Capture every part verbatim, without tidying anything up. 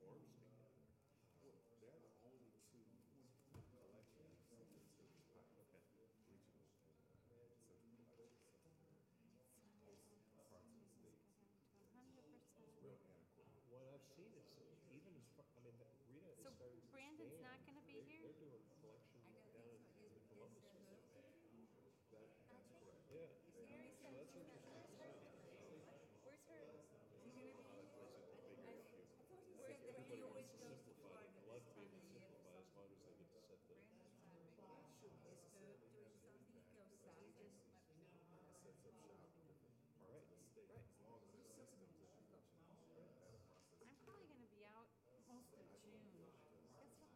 forms together. Well, they're the only two collections okay. Regional and central collections. Most parts of the state hundred percent. is real antiquated. What I've seen is even as far, I mean, that Rita is So starting to Brandon's not expand. gonna be They're- here? They're doing collection I don't down think so. in Is, the is Columbus. uh, who? That, that's correct. Yeah. Is he gonna be So that's interesting. Where's her? Is he gonna be here? That's a big I, issue. I thought he Where's said that he Everybody always wants to goes to simplify Florida it. A this lot of time people of year for simplify as something. long as they get to set the. Brandon's on vacation. Is Herb doing something? He goes south. He just let me know. It sets up shop in different parts Right, of the state. right. As long as there's systems that you can that process. I'm probably gonna be out most of June. Guess what?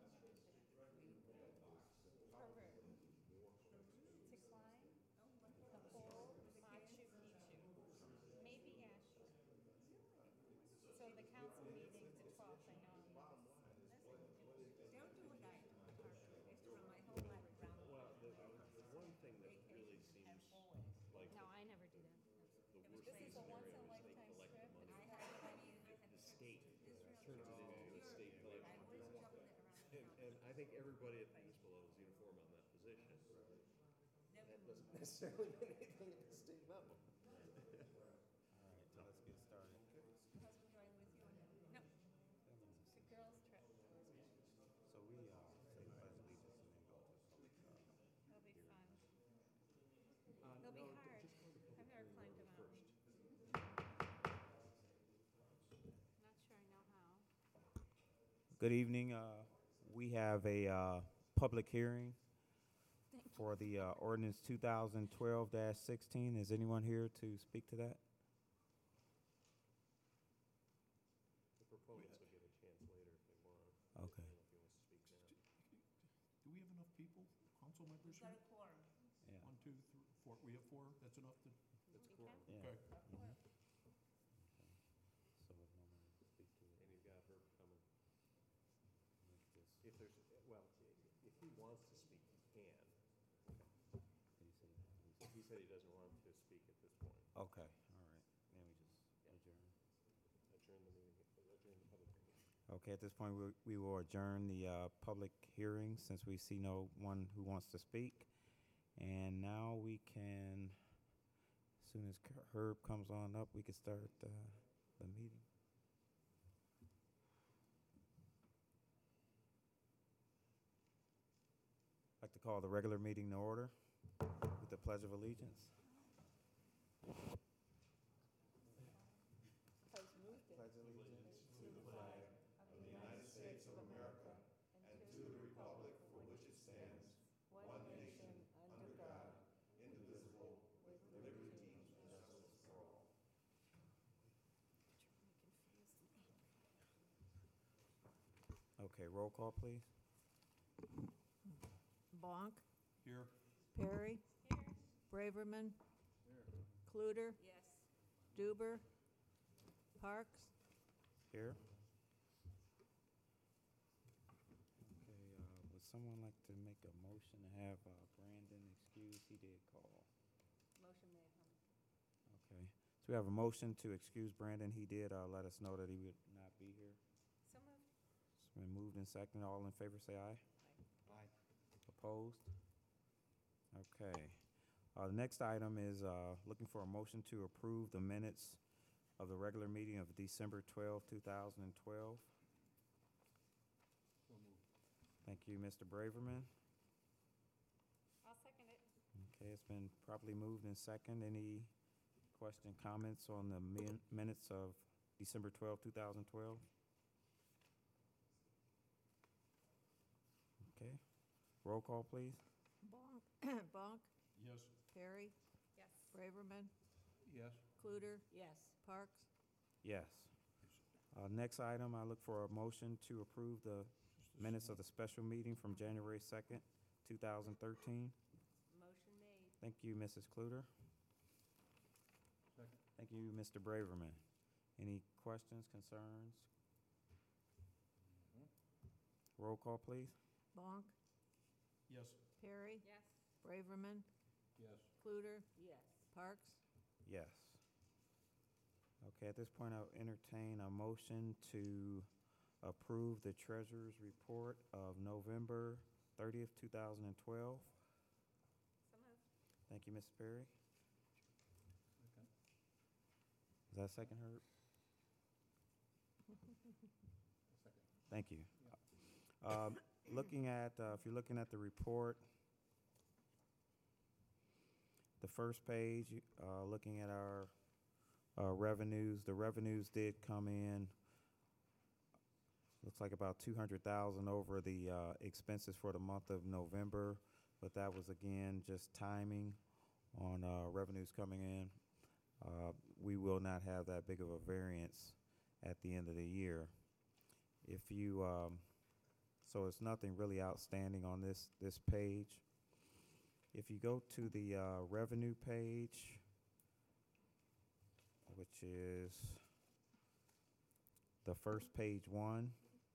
Herbert. To climb Oh, what? the whole Machu Picchu. Maybe Ashley. So the council meeting's the twelfth, I know. Don't do what I do, Harper. I used to run my whole life around the Well, world. the, the one thing that really seems like No, I never do that. the It was worst crazy. case scenario is they collect the money. I had, I mean, I had The trips state to Israel, turns it into a Europe. state I collection. always jumping it around the And, country. and I think everybody at the municipal level is uniform on that position. Never That moved. doesn't necessarily mean anything at the state level. All right, so let's get started. Your husband joined with you on that? No, it's a girls' trip. So we, uh, say the pledge of allegiance and then go to public, uh, It'll be fun. Uh, It'll be no, hard. just go to public I've never hearing climbed a order mountain. first. Not sure I know how. Good evening. Uh, we have a, uh, public hearing for the, uh, ordinance two thousand twelve sixteen. Is anyone here to speak to that? The proponents will get a chance later if they want. Okay. I don't know if he wants to speak now. Do we have enough people, council members We've here? got a quorum. Yeah. One, two, three, four, we have four, that's enough to, That's We cool. can? Yeah. okay. So if no one wants to speak to it, And you've got Herb coming. make this- If there's, well, if he wants to speak, he can. he said- He said he doesn't want to speak at this point. Okay, all right. Then we just adjourn. Adjourn the meeting, adjourn the public meeting. Okay, at this point, we we will adjourn the uh, public hearing since we see no one who wants to speak. And now we can, as soon as Herb comes on up, we can start uh, the meeting. I'd like to call the regular meeting to order with the Pledge of Allegiance. Pledge allegiance to the flag of the United States of America and to the republic for which it stands, one nation, under God, indivisible, with liberty and justice for all. Okay, roll call, please. Bonk, Here, Perry, Here. Braverman, Cluter, Yes. Duber, Parks, Here. Okay, uh, would someone like to make a motion to have uh, Brandon excused? He did call. Motion made, huh? Okay, so we have a motion to excuse Brandon. He did uh, let us know that he would not be here. So moved. It's been moved and seconded. All in favor, say aye. Aye. Opposed? Okay. Uh, The next item is uh, looking for a motion to approve the minutes of the regular meeting of December twelfth, two thousand twelve. Thank you, Mister Braverman. I'll second it. Okay, it's been properly moved and second. Any question, comments on the min- minutes of December twelfth, two thousand twelve? Okay. Roll call, please. Bonk, Bonk, yes, Perry, Yes. Braverman, yes, Cluter, Yes. Parks, Yes. Uh, Next item, I look for a motion to approve the minutes of the special meeting from January second, two thousand thirteen. Motion made. Thank you, Missus Cluter. second, Thank you, Mister Braverman. Any questions, concerns? Roll call, please. Bonk, yes, Perry, Yes. Braverman, yes, Cluter, Yes. Parks, Yes. Okay, at this point, I'll entertain a motion to approve the treasurer's report of November thirtieth, two thousand and twelve. So moved. Thank you, Miz Perry. Second. Is that second, Herb? Second. Thank you. Um, Looking at, uh, if you're looking at the report, the first page, you- uh, looking at our uh, revenues, the revenues did come in, looks like about two hundred thousand over the uh, expenses for the month of November, but that was again just timing on uh, revenues coming in. Uh, We will not have that big of a variance at the end of the year. If you, um, so it's nothing really outstanding on this, this page. If you go to the uh, revenue page, which is the first page one,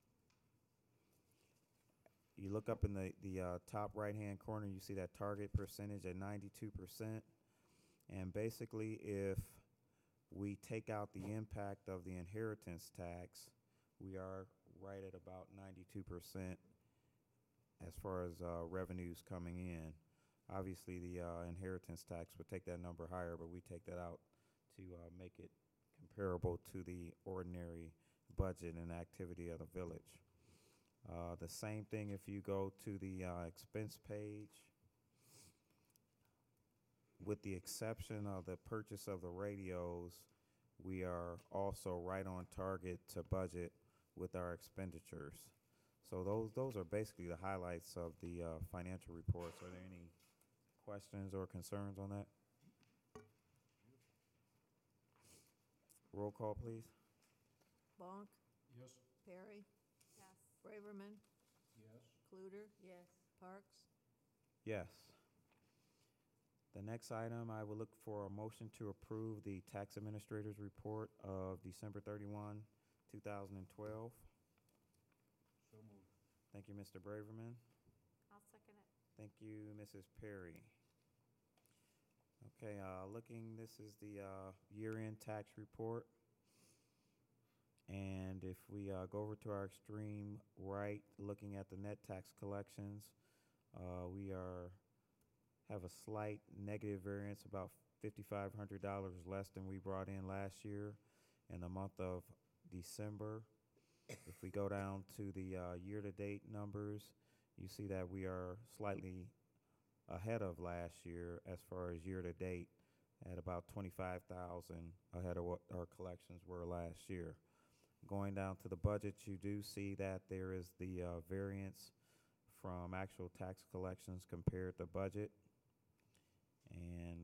you look up in the, the uh, top right-hand corner, you see that target percentage at ninety-two percent. And basically, if we take out the impact of the inheritance tax, we are right at about ninety-two percent as far as uh, revenues coming in. Obviously, the uh, inheritance tax would take that number higher, but we take that out to uh, make it comparable to the ordinary budget and activity of the village. Uh, the same thing if you go to the uh, expense page. With the exception of the purchase of the radios, we are also right on target to budget with our expenditures. So those those are basically the highlights of the uh, financial reports. Are there any questions or concerns on that? Roll call, please. Bonk, Yes. Perry, Yes. Braverman, Yes. Cluter, Yes. Parks. Yes. The next item, I will look for a motion to approve the tax administrator's report of December thirty-first, two thousand twelve. So moved. Thank you, Mister Braverman. I'll second it. Thank you, Missus Perry. Okay, uh, looking, this is the uh, year-end tax report. And if we uh, go over to our extreme right, looking at the net tax collections, uh, we are have a slight negative variance, about fifty-five hundred dollars less than we brought in last year in the month of December. If we go down to the uh, year-to-date numbers, you see that we are slightly ahead of last year as far as year-to-date, at about twenty-five thousand ahead of what our collections were last year. Going down to the budget, you do see that there is the uh, variance from actual tax collections compared to budget. And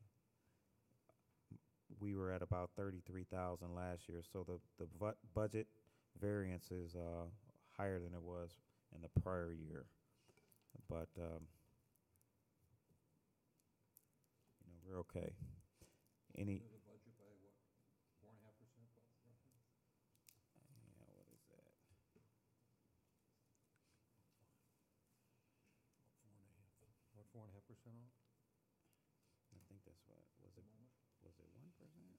we were at about thirty-three thousand last year, so the, the bu- budget variance is uh, higher than it was in the prior year. But, um, you know, we're okay. Any, The budget by what, four and a half percent roughly? yeah, what is that? About four and a half percent off? I think that's what, was it, was it one percent?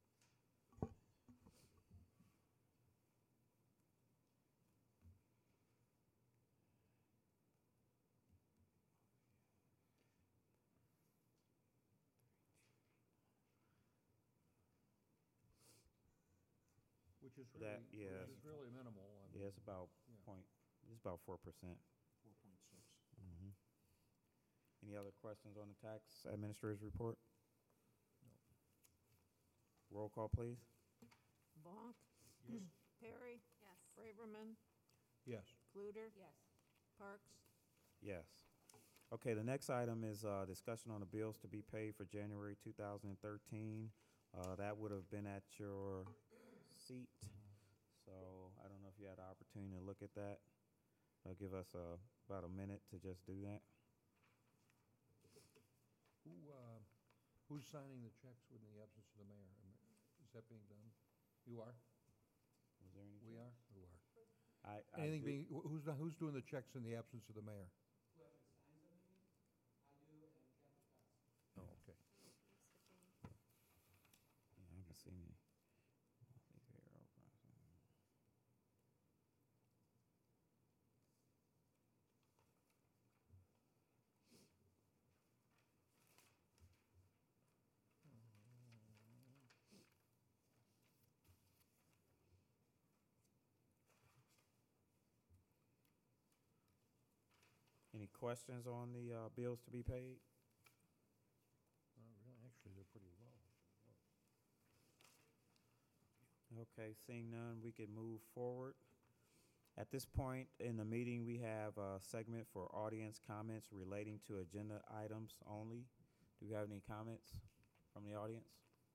Which is That- really, yeah. which is really minimal. I mean, Yeah, it's about Yeah. point, it's about four percent. four point six. Mm-hmm. Any other questions on the tax administrator's report? No. Roll call, please. Bonk, Yes. Perry, Yes. Braverman, Yes. Cluter, Yes. Parks. Yes. Okay, the next item is uh, discussion on the bills to be paid for January two thousand thirteen. Uh, That would have been at your seat, so I don't know if you had the opportunity to look at that. It'll give us uh, about a minute to just do that. Who, uh, who's signing the checks in the absence of the mayor? Am I- Is that being done? You are? Was there any? We are? Who are? I, I Anything do- being, wh- who's, the- who's doing the checks in the absence of the mayor? Oh, okay. Yeah, I can see me. Monthly payroll processing. questions on the uh, bills to be paid? Uh, really, Actually, they're pretty low. Okay, seeing none, we can move forward. At this point in the meeting, we have a segment for audience comments relating to agenda items only. Do we have any comments from the audience?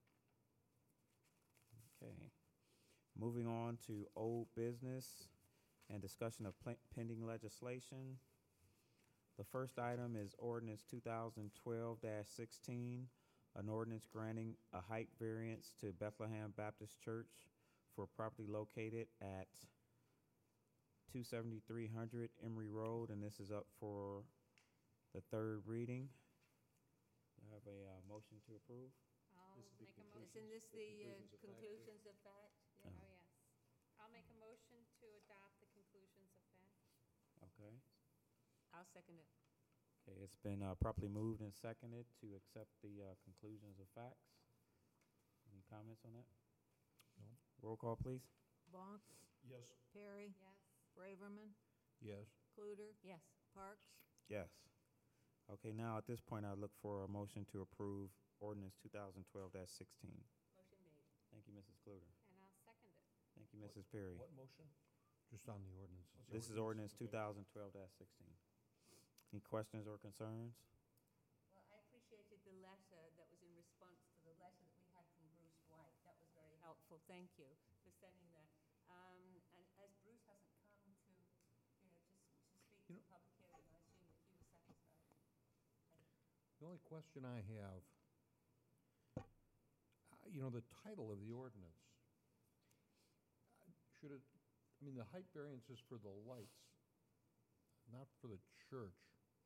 Okay. Moving on to old business and discussion of pl- pending legislation. The first item is ordinance two thousand twelve dash sixteen, an ordinance granting a height variance to Bethlehem Baptist Church for property located at two seventy-three hundred Emery Road, and this is up for the third reading. Do I have a uh, motion to approve? I'll This would be make a conclusions. motion. Isn't this The the uh, conclusions of fact, conclusions of fact? Oh. Oh, yes. I'll make a motion to adopt the conclusions of fact. Okay. I'll second it. Okay, it's been uh, properly moved and seconded to accept the uh, conclusions of facts. Any comments on that? No. Roll call, please. Bonk, Yes. Perry, Yes. Braverman, Yes. Cluter, Yes. Parks. Yes. Okay, now at this point, I look for a motion to approve ordinance two thousand twelve dash sixteen. Motion made. Thank you, Missus Kluter. And I'll second it. Thank you, Missus Perry. What motion? Just on the ordinance. This is ordinance two thousand twelve dash sixteen. Any questions or concerns? Well, I appreciated the letter that was in response to the letter that we had from Bruce White. That was very helpful. Thank you for sending that. Um, and as Bruce hasn't come to, you know, just to speak You to the public hearing, I assume that he was satisfied. The only question I have, uh, you know, the title of the ordinance, uh, should it, I mean, the height variance is for the lights, not for the church.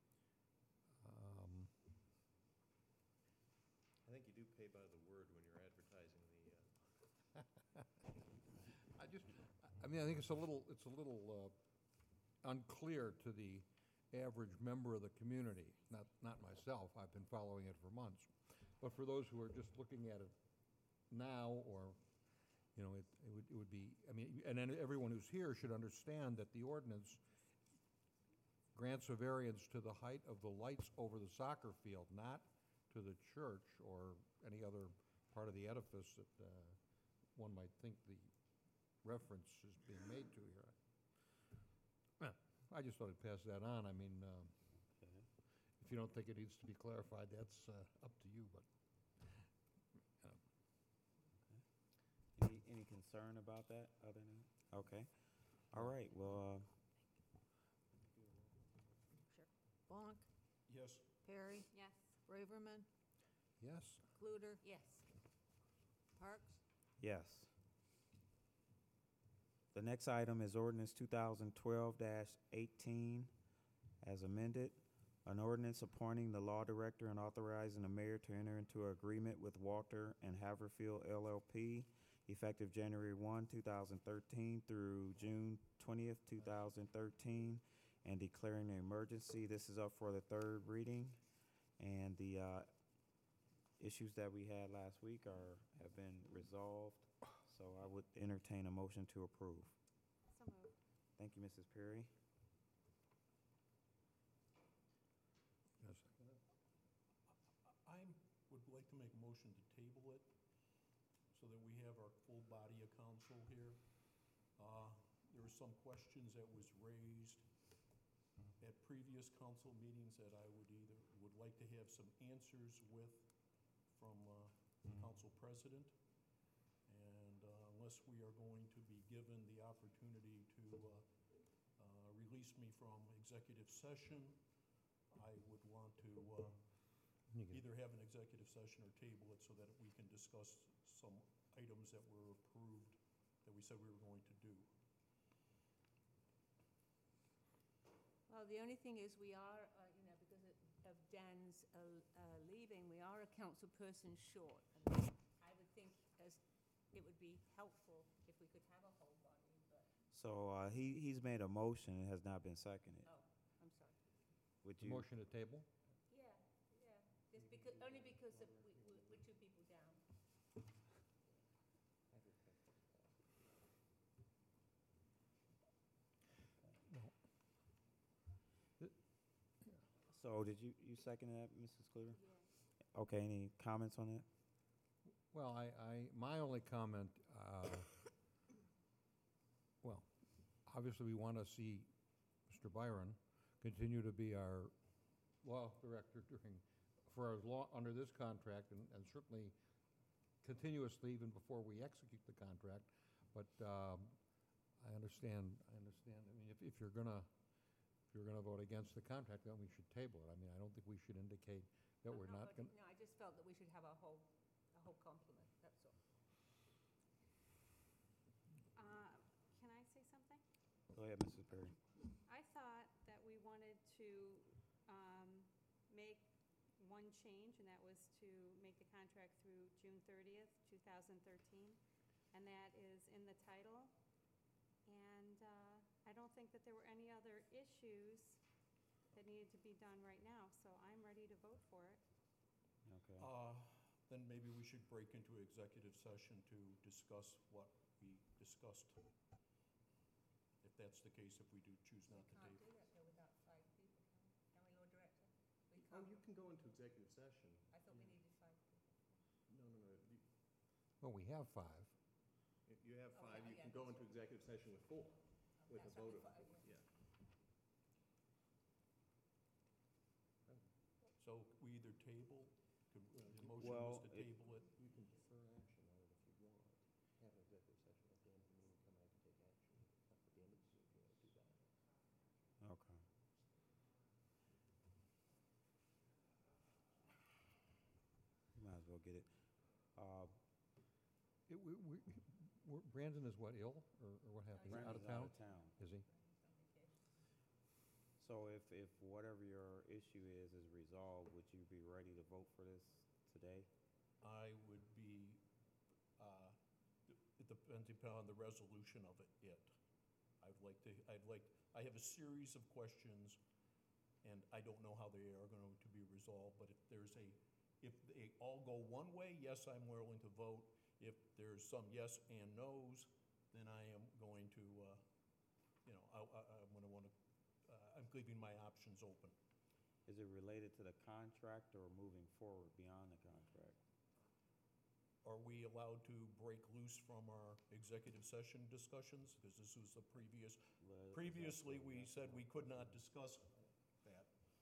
Um, I think you do pay by the word when you're advertising the, uh, I just, I mean, I think it's a little, it's a little uh, unclear to the average member of the community, not, not myself, I've been following it for months, but for those who are just looking at it now, or, you know, it, it would, it would be, I mean, and then everyone who's here should understand that the ordinance grants a variance to the height of the lights over the soccer field, not to the church or any other part of the edifice that uh, one might think the reference is being made to here. Well, I just thought I'd pass that on. I mean, um, Okay. if you don't think it needs to be clarified, that's uh, up to you, but, uh, Any, any concern about that other than, okay. All right, well, uh, Bonk, yes. Perry, Yes. Braverman, Yes. Cluter, Yes. Parks. yes. The next item is ordinance two thousand twelve dash eighteen as amended. An ordinance appointing the law director and authorizing the mayor to enter into an agreement with Walter and Haverfield L L P effective January first, two thousand thirteen through June twentieth, two thousand thirteen, and declaring an emergency. This is up for the third reading, and the uh, issues that we had last week are, have been resolved, so I would entertain a motion to approve. So moved. Thank you, Missus Perry. Yes. I would like to make a motion to table it so that we have our full body of counsel here. Uh, There were some questions that was raised at previous council meetings that I would either, would like to have some answers with from uh, the council president. And uh, unless we are going to be given the opportunity to uh, uh, release me from executive session, I would want to uh, You can- either have an executive session or table it so that we can discuss some items that were approved, that we said we were going to do. Well, the only thing is, we are, uh, you know, because of- of Dan's uh, uh, leaving, we are a council person short. And I would think as, it would be helpful if we could have a whole body, but, So uh, he, he's made a motion, it has not been seconded. oh, I'm sorry. Would The you? motion to table? Yeah, yeah, just because, only because of, we, we- we're two people down. So did you, you second that, Missus Cluter? Okay, any comments on that? Well, I, I, my only comment, uh, well, obviously, we want to see Mister Byron continue to be our law director during, for as long, under this contract, and, and certainly continuously even before we execute the contract. But um, I understand, I understand, I mean, if, if you're gonna, if you're gonna vote against the contract, then we should table it. I mean, I don't think we should indicate that I'm we're not voting- gonna. No, I just felt that we should have a whole, a whole complement, that's all. Uh, Can I say something? Go ahead, Missus Perry. I thought that we wanted to um, make one change, and that was to make the contract through June thirtieth, two thousand thirteen, and that is in the title. And uh, I don't think that there were any other issues that needed to be done right now, so I'm ready to vote for it. Okay. Uh, Then maybe we should break into executive session to discuss what we discussed. If that's the case, if we do choose not to Can't table. do that though without five people, can we? Can we, Lord Director? We Oh, can't. you can go into executive session. I thought we needed five people. No, no, no. You- Well, we have five. You have Oh, five, yeah, you yeah, can go that's into executive session with four, with a That's right, vote of, five, yeah. yeah. So we either table, could- uh, the motion Well, was to it- table it. You can defer action on it if you want. Have an executive session at the end of the meeting, come out and take action at the end of the meeting, if you want to do that. Okay. Might as well get it. Uh, It- we- we- we're- Brandon is what, ill, or or what happened? He's out of Brandon's town? out of town. Is he? So if, if whatever your issue is is resolved, would you be ready to vote for this today? I would be, uh, it depends upon the resolution of it, it. I'd like to, I'd like, I have a series of questions, and I don't know how they are going to be resolved, but if there's a, if they all go one way, yes, I'm willing to vote. If there's some yes and no's, then I am going to, uh, you know, I, I, I'm going to want to, uh, I'm leaving my options open. Is it related to the contract or moving forward beyond the contract? Are we allowed to break loose from our executive session discussions? Because this was the previous, Well, previously, we said we could not discuss that.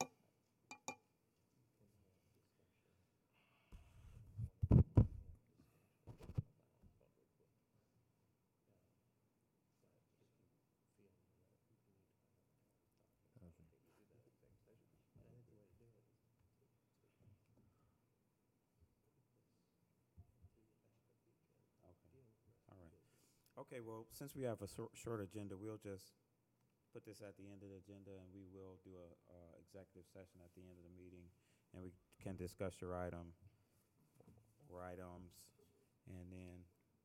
All right. Okay, well, since we have a short, short agenda, we'll just put this at the end of the agenda, and we will do a, uh, executive session at the end of the meeting, and we can discuss your item, or items, and then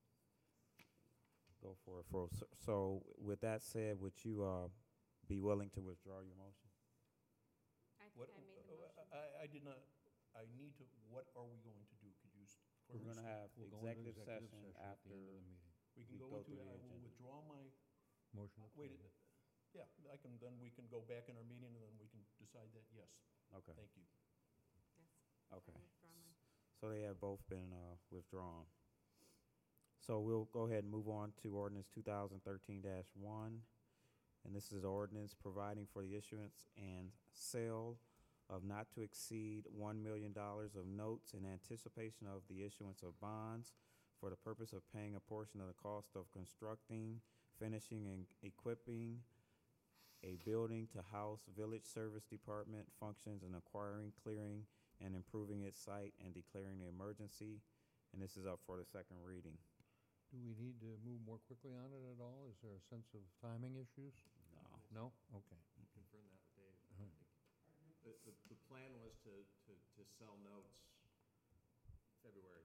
go for it. For, so with that said, would you, uh, be willing to withdraw your motion? I What, think I made the uh, motion. I, I did not, I need to, what are we going to do? Could you? s- We're clearly gonna state? have We'll go into executive session at the after, end of the meeting. We can we go go into, through the I will agenda. withdraw my, Motion to wait, table. yeah, I can, then we can go back in our meeting, and then we can decide that, yes. okay, Thank you. Yes. okay. I withdraw mine. So they have both been, uh, withdrawn. So we'll go ahead and move on to ordinance two thousand thirteen one. And this is ordinance providing for the issuance and sale of not to exceed one million dollars of notes in anticipation of the issuance of bonds for the purpose of paying a portion of the cost of constructing, finishing, and equipping a building to house village service department functions and acquiring, clearing, and improving its site and declaring an emergency. And this is up for the second reading. Do we need to move more quickly on it at all? Is there a sense of timing issues? No. No? Okay. Confirm that with Dave. I Mhm. think The, the, the plan was to, to, to sell notes February.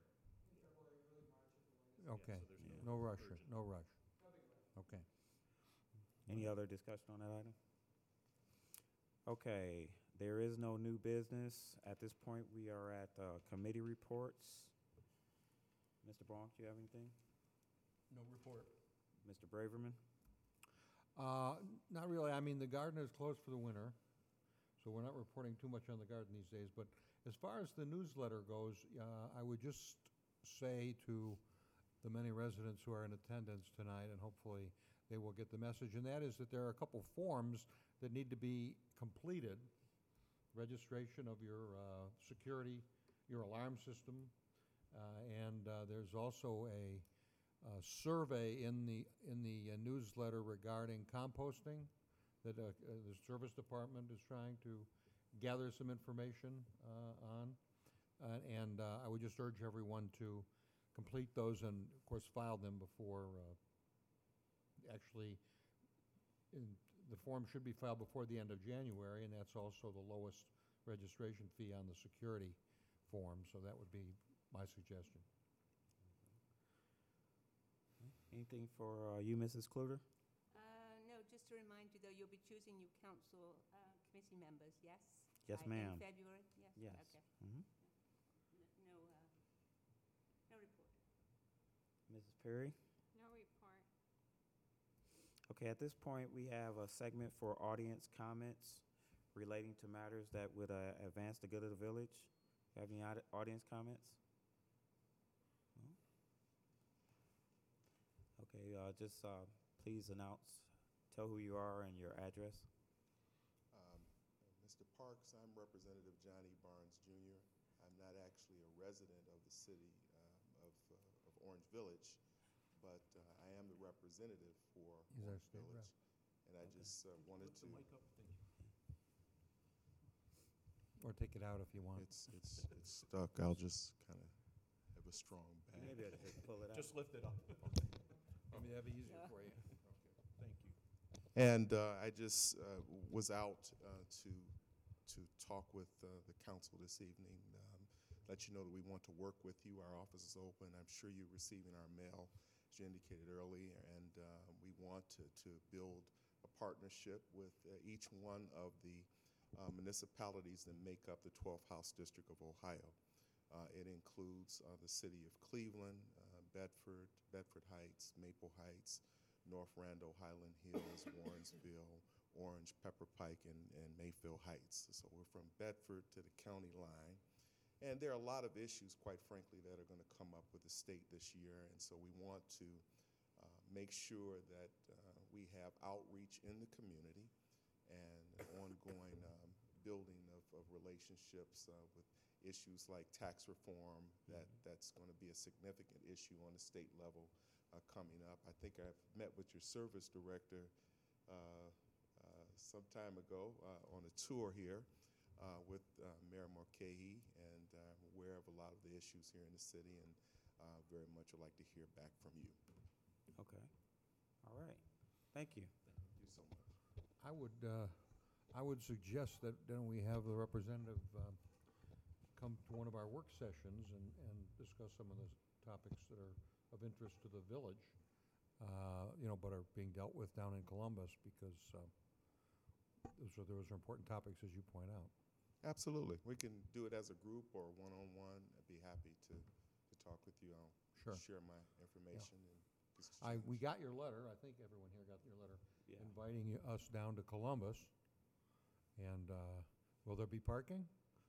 Okay. so there's no No rush, urgent. no rush. Okay. Any other discussion on that item? Okay, there is no new business. At this point, we are at uh, committee reports. Mister Bronk, do you have anything? No report. Mister Braverman? Uh, Not really. I mean, the garden is closed for the winter, so we're not reporting too much on the garden these days. But as far as the newsletter goes, uh, I would just say to the many residents who are in attendance tonight, and hopefully they will get the message, and that is that there are a couple forms that need to be completed. Registration of your uh, security, your alarm system, uh, and uh, there's also a, a survey in the in the uh, newsletter regarding composting that uh, uh, the service department is trying to gather some information uh, on, uh, and uh, I would just urge everyone to complete those and, of course, file them before. Uh, actually, in, the form should be filed before the end of January, and that's also the lowest registration fee on the security form, so that would be my suggestion. Anything for uh, you, Missus Kluter? Uh, no, just to remind you, though, you'll be choosing new council uh, committee members, yes? Yes, By- ma'am. In February, yes? Yes. Okay. Mhm. N- No, uh, no report. Missus Perry? No report. Okay, at this point, we have a segment for audience comments relating to matters that would uh, advance the good of the village. Have any audi- audience comments? No? Okay, uh, just uh, please announce, tell who you are and your address. Um, Mister Parks, I'm Representative Johnny Barnes Junior I'm not actually a resident of the city um, of, uh, of Orange Village, but uh, I am the representative for He's our Orange state rep. Village. And I just uh, wanted Lift to, the mic up, thank you. Or take it out if you want. it's, it's, it's stuck. I'll just kind of have a strong back. Maybe I just pull it out. Just lift it up. I mean, that'd be easier for you. Thank you. And uh, I just uh, was out uh, to to talk with uh, the council this evening, um, let you know that we want to work with you. Our office is open. I'm sure you're receiving our mail, as you indicated earlier, and uh, we want to, to build a partnership with uh, each one of the uh, municipalities that make up the twelfth House District of Ohio. Uh, it includes uh, the city of Cleveland, uh, Bedford, Bedford Heights, Maple Heights, North Randall, Highland Hills, Warrensville, Orange, Pepper Pike, and, and Mayfield Heights. So we're from Bedford to the county line. And there are a lot of issues, quite frankly, that are going to come up with the state this year. And so we want to uh, make sure that uh, we have outreach in the community and an ongoing um, building of, of relationships uh, with issues like tax reform. That, that's going to be a significant issue on the state level uh, coming up. I think I've met with your service director uh, uh, some time ago uh, on a tour here uh, with uh, Mayor Mulcahy, and uh, I'm aware of a lot of the issues here in the city, and uh, very much would like to hear back from you. Okay. All right. Thank you. Thank you so much. I would, uh, I would suggest that then we have the representative um, come to one of our work sessions and, and discuss some of the topics that are of interest to the village, uh, you know, but are being dealt with down in Columbus, because uh, those are, those are important topics, as you point out. Absolutely. We can do it as a group or one-on-one. I'd be happy to, to talk with you. I'll Sure. share my information. And just I, we exchange. got your letter, I think everyone here got your letter, Yeah. inviting you- us down to Columbus, and uh, will there be parking?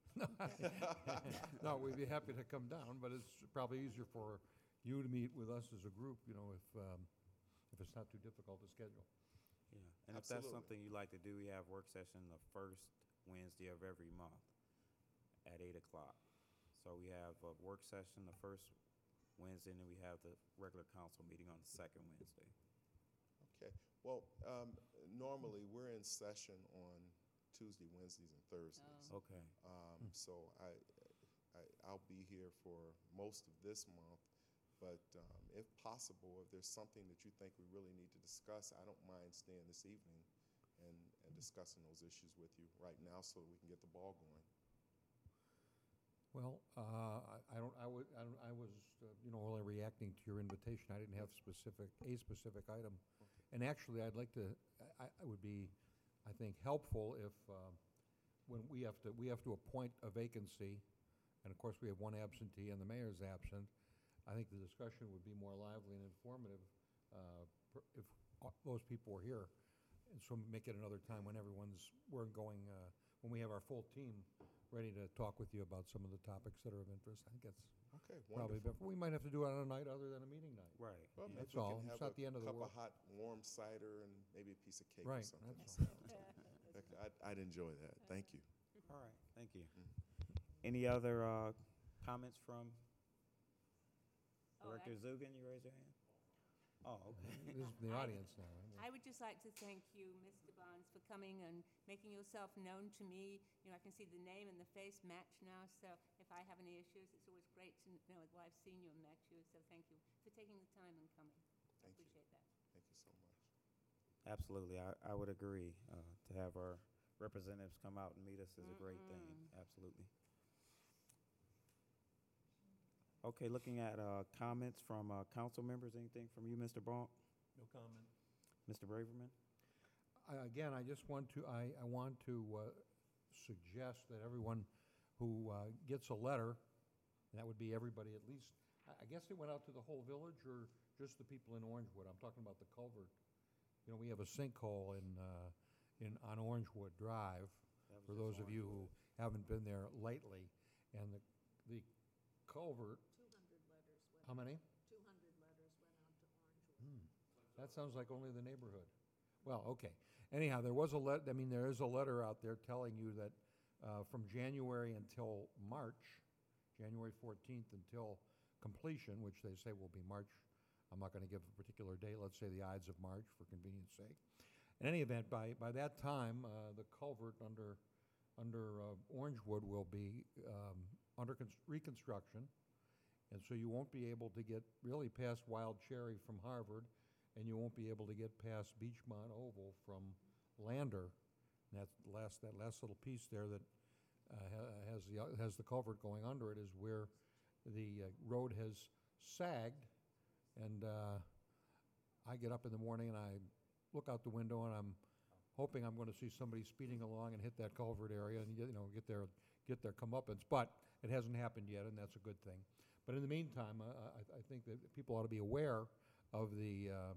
No, we'd be happy to come down, but it's probably easier for you to meet with us as a group, you know, if, um, if it's not too difficult to schedule. Yeah. And if that's Absolutely. something you like to do, we have work session the first Wednesday of every month at eight o'clock. So we have a work session the first Wednesday, and then we have the regular council meeting on the second Wednesday. Okay. Well, um, normally we're in session on Tuesday, Wednesdays, and Thursdays. Okay. Um, so I, I, I'll be here for most of this month, but um, if possible, if there's something that you think we really need to discuss, I don't mind staying this evening and, and discussing those issues with you right now so that we can get the ball going. Well, uh, I I don't, I would, I don't- I was, uh, you know, only reacting to your invitation. I didn't have specific, a specific item. And actually, I'd like to, I, I would be, I think, helpful if, um, when we have to, we have to appoint a vacancy, and of course, we have one absentee and the mayor's absent, I think the discussion would be more lively and informative uh, per- if uh, those people were here. And so make it another time when everyone's, we're going, uh, when we have our full team ready to talk with you about some of the topics that are of interest. I think that's Okay, probably, wonderful. better. We might have to do it on a night other than a meeting night. Right. Well, maybe That's we all. can It's have not the end of the a world. cup of hot, warm cider and maybe a piece of cake Right, or something. that's Okay, I'd, I'd enjoy that. Thank you. All right, thank you. Mm. Any other uh, comments from Oh, I- Director Zugan? You raise your hand? Oh, okay. This is the audience now. I would just like to thank you, Mister Barnes, for coming and making yourself known to me. You know, I can see the name and the face match now, so if I have any issues, it's always great to know that I've seen you and met you, so thank you for taking the time and coming. I Thank you. appreciate that. Thank you so much. Absolutely, I, I would agree. Uh, to have our representatives come out and meet us is a great thing, Mm-mm. absolutely. Okay, looking at uh, comments from uh, council members, anything from you, Mister Bonk, No comment. Mister Braverman? I- Again, I just want to, I, I want to uh, suggest that everyone who uh, gets a letter, and that would be everybody at least, I I guess it went out to the whole village or just the people in Orangewood? I'm talking about the culvert. You know, we have a sinkhole in, uh, in, on Orangewood Drive, That was for just those of you who Orangewood. haven't been there lately. And the, the culvert, two hundred letters went, how many? two hundred letters went out to Orangewood. That sounds like only the neighborhood. Well, okay. Anyhow, there was a let, I mean, there is a letter out there telling you that uh, from January until March, January fourteenth until completion, which they say will be March, I'm not going to give a particular date, let's say the Ides of March for convenience sake. In any event, by, by that time, uh, the culvert under, under uh, Orangewood will be um, under cons- reconstruction, and so you won't be able to get really past Wild Cherry from Harvard, and you won't be able to get past Beachmont Oval from Lander. And that's the last, that last little piece there that uh, ha- has the, uh, has the culvert going under it is where the uh, road has sagged. And uh, I get up in the morning and I look out the window and I'm hoping I'm going to see somebody speeding along and hit that culvert area and, you know, get their, get their comeuppance. But it hasn't happened yet, and that's a good thing. But in the meantime, uh, I, I think that people ought to be aware of the, uh,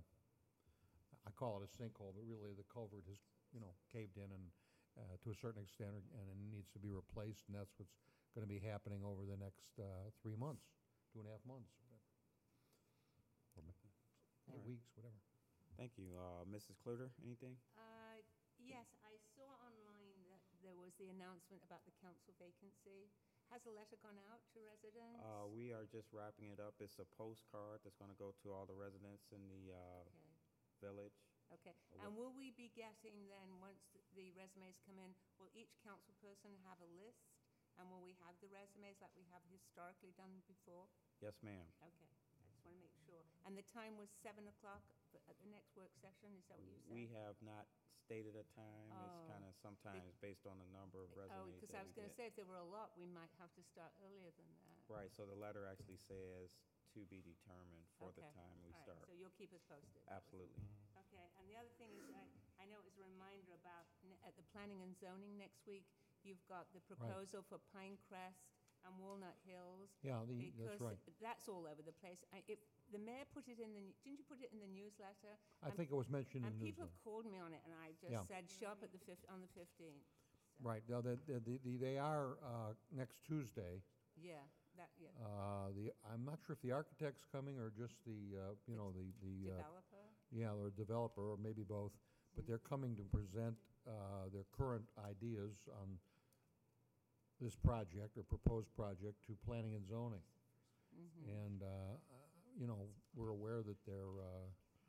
I call it a sinkhole, but really the culvert has, you know, caved in and uh, to a certain extent, or- and it needs to be replaced, and that's what's going to be happening over the next uh, three months, two and a half months, whatever. Or ma- All eight right. weeks, whatever. Thank you. Uh, Missus Kluter, anything? Uh, Yes, I saw online that there was the announcement about the council vacancy. Has a letter gone out to residents? Uh, we are just wrapping it up. It's a postcard that's going to go to all the residents in the uh, Okay, village. okay. Uh, And will we be getting then, once th- the resumes come in, will each council person have a list? And will we have the resumes like we have historically done before? Yes, ma'am. Okay, I just want to make sure. And the time was seven o'clock for- at the next work session, is that what you said? We have not stated a time. It's Oh. kind of sometimes based on the number of Oh, resumes because that I we was going to get. say, if there were a lot, we might have to start earlier than that. Right, so the letter actually says to be determined for the Okay. time we All right, start. so you'll keep us posted. Absolutely. Okay, and the other thing is, I, I know it's a reminder about, n- at the planning and zoning next week, you've got the proposal for Pinecrest and Walnut Hills. Yeah, the, that's Because right. that's all over the place. I, if, the mayor put it in the, n- didn't you put it in the newsletter? I And- think it was mentioned in And the people newsletter. have called me on it, and I Yeah. just said, show up at the fif, on the fifteenth. Right, now, the, the, the- they are uh, next Tuesday. Yeah, that, yeah. Uh, The, I'm not sure if the architect's coming or just the, uh, you know, the, the, uh, Developer? yeah, or developer, or maybe both, but they're coming to present uh, their current ideas on this project or proposed project to planning and zoning. Mhm. And, uh, you know, we're aware that they're, uh,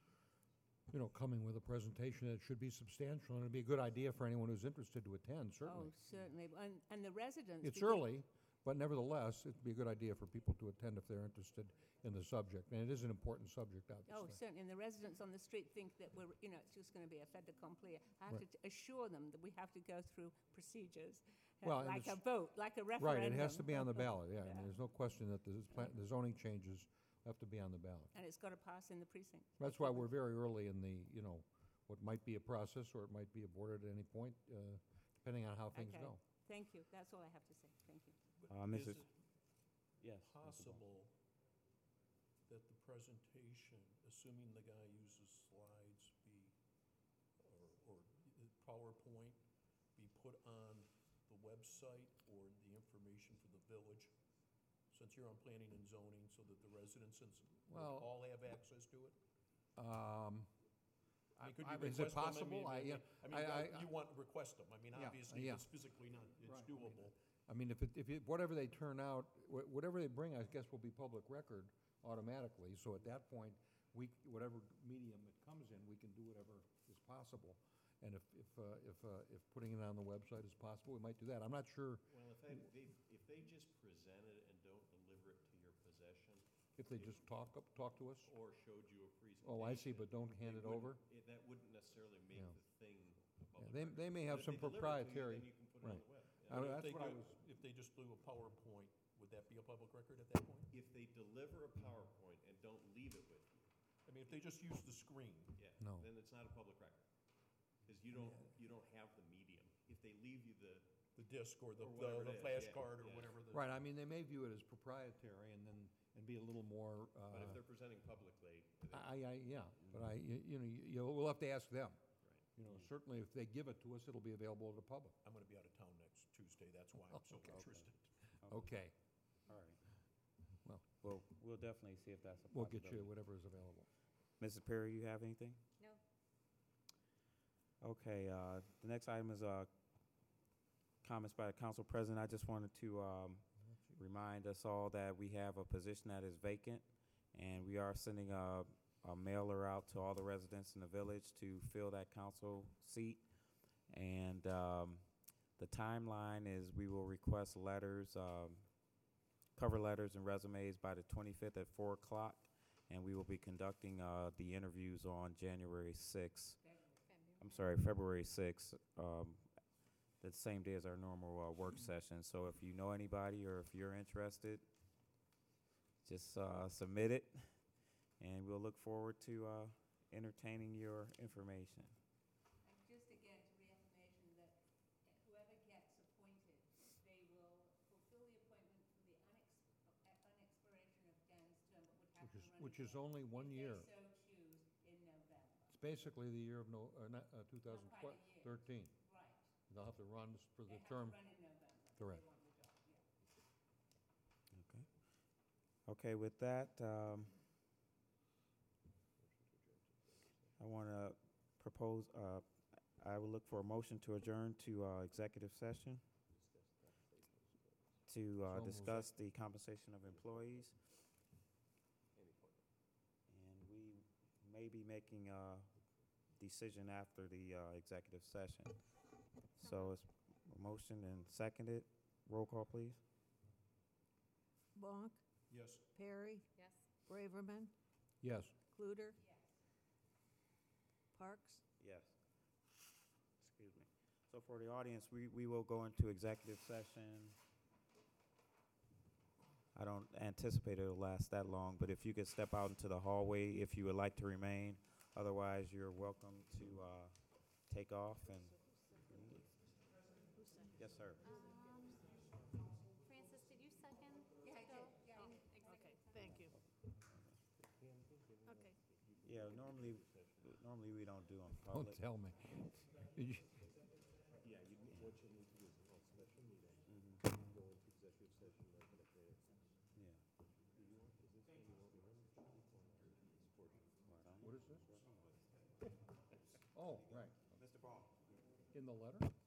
you know, coming with a presentation that should be substantial, and it'd be a good idea for anyone who's interested to attend, certainly. Oh, certainly. And, and the residents. It's begin- early, but nevertheless, it'd be a good idea for people to attend if they're interested in the subject. And it is an important subject, Oh, obviously. certainly, and the residents on the street think that we're, you know, it's just going to be a fait accompli. I have to Right. t- assure them that we have to go through procedures, uh, Well, and like a it's- vote, like a referendum. Right, it has to be on the ballot, yeah. Yeah. And there's no question that the pla- the zoning changes have to be on the ballot. And it's got to pass in the precinct. That's why we're very early in the, you know, what might be a process, or it might be aborted at any point, uh, depending on how things Okay. go. Thank you, that's all I have to say, thank you. But Uh, is Missus it Yes. Mister Bonk. possible that the presentation, assuming the guy uses slides, be, or, or PowerPoint, be put on website or the information for the village, since you're on planning and zoning, so that the residents and s- would Well- all have access to it? Um, I mean, could I- you is it request them? possible? I, mean, yeah, I mean, I- uh, I- you want, request them. I mean, Yeah, obviously, yeah. it's physically not, it's Right, I mean, doable. I mean, if it, if it, whatever they turn out, wh- whatever they bring, I guess will be public record automatically. So at that point, we, whatever medium it comes in, we can do whatever is possible. And if, if, uh, if, uh, if putting it on the website is possible, we might do that. I'm not sure Well, if they, they, if they just present it and don't deliver it to your possession, if they just talk, up talk to us. or showed you a presentation. Oh, I see, but don't hand it over? wouldn't- it- That wouldn't necessarily make Yeah. the thing a Yeah, public They, record. they may But have if some they deliver it to you, proprietary. Then you can put it on right. the web. I Yeah. mean, If that's they what I do- was, If they just do a PowerPoint, would that be a public record at that point? If they deliver a PowerPoint and don't leave it with you, I mean, if they just use the screen, yeah, No. then it's not a public record. Because you don't, you don't have the medium. If they leave you the, the disc or the, Or whatever the it the is, flash yeah, card or yeah. whatever the. right, I mean, they may view it as proprietary and then, and be a little more, uh. but if they're presenting publicly, they- I, I, yeah, but I, you you know, you, you- we'll have to ask them. right. You know, certainly if they give it to us, it'll be available to the public. I'm gonna be out of town next Tuesday, that's why I'm so Okay. interested. Okay, All right. Well- Well, we'll definitely see if that's a we'll get you possibility. whatever is available. Missus Perry, you have anything? No? Okay, uh, the next item is, uh, comments by the council president. I just wanted to, um, remind us all that we have a position that is vacant, and we are sending a, a mailer out to all the residents in the village to fill that council seat. And, um, the timeline is we will request letters, um, cover letters and resumes by the twenty-fifth at four o'clock, and we will be conducting, uh, the interviews on January sixth. I'm sorry, February sixth, um, the same day as our normal, uh, work session. So if you know anybody or if you're interested, just, uh, submit it, and we'll look forward to, uh, entertaining your information. And just again, to reaffirmation that whoever gets appointed, they will fulfill the appointment for the unex- uh, unexpiration of Dan's term, but would have Which to is, run which is again only one if year. they so choose in November. It's basically the year of no, uh, not, uh, two thousand quite a year. thirteen. Right. They'll have to run s- for They the have to term. run in November. if Correct. They want the job, yeah. Okay. Okay, with that, um, I want to propose, uh, I will look for a motion to adjourn to, uh, executive session to, uh, So moved. discuss the compensation of employees. And we may be making a decision after the, uh, executive session. So it's a motion and seconded. Roll call, please. Bonk, Yes. Perry, Yes? Braverman, Yes. Cluter, Yes. Yes. Parks. Excuse me. So for the audience, we, we will go into executive session. I don't anticipate it'll last that long, but if you could step out into the hallway if you would like to remain. Otherwise, you're welcome to, uh, take off and leave. Yes, sir. Francis, did you second? Yeah, I to go did. Yeah, I in did. executive Okay, thank you. Okay. Yeah, normally, normally we don't do them Don't public. tell me. Did you- Yeah, you, need- what you need to do is a special meeting, Mhm. go into executive session, open up the, Yeah. do you want, is this one you want me to run or this portion? What is this? Oh, right. Mister Ball. In the letter?